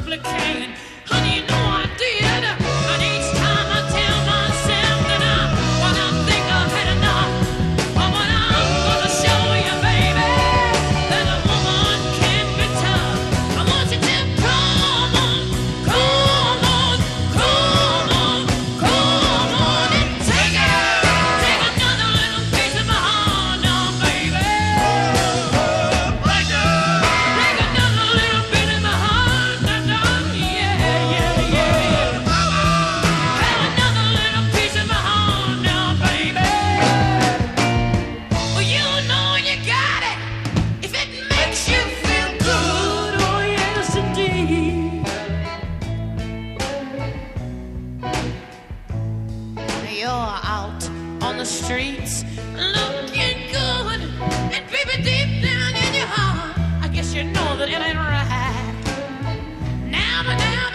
simply can't. Honey, you know I did. And each time I tell myself that when I think I've had enough, but when I'm gonna show you, baby, that a woman can be tough. I want you to come on, come on, come on, come on and take another little piece of my heart now, baby. Take another little bit of my heart now, yeah, yeah, yeah. Have another little piece of my heart now, baby. Well, you know you got it if it makes you feel good. Oh yes, indeed. You're out on the streets looking good, and baby, deep down in your heart, I guess you know that it ain't right. Now,